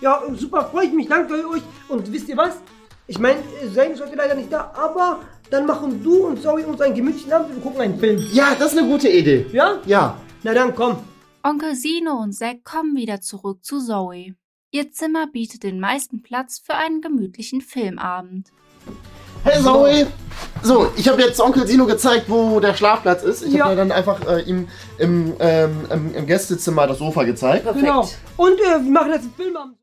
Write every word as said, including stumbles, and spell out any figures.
Ja, super, freue ich mich, danke euch. Und wisst ihr was? Ich meine, Zayn ist heute leider nicht da, aber dann machen du und Zoe uns einen gemütlichen Abend und wir gucken einen Film. Ja, das ist eine gute Idee. Ja? Ja. Na dann, komm. Onkel Sino und Zack kommen wieder zurück zu Zoe. Ihr Zimmer bietet den meisten Platz für einen gemütlichen Filmabend. Hey Zoe! So, ich habe jetzt Onkel Sino gezeigt, wo der Schlafplatz ist. Ich Ja. habe mir dann einfach äh, ihm im, ähm, im, im Gästezimmer das Sofa gezeigt. Genau. Und äh, wir machen jetzt einen Filmabend.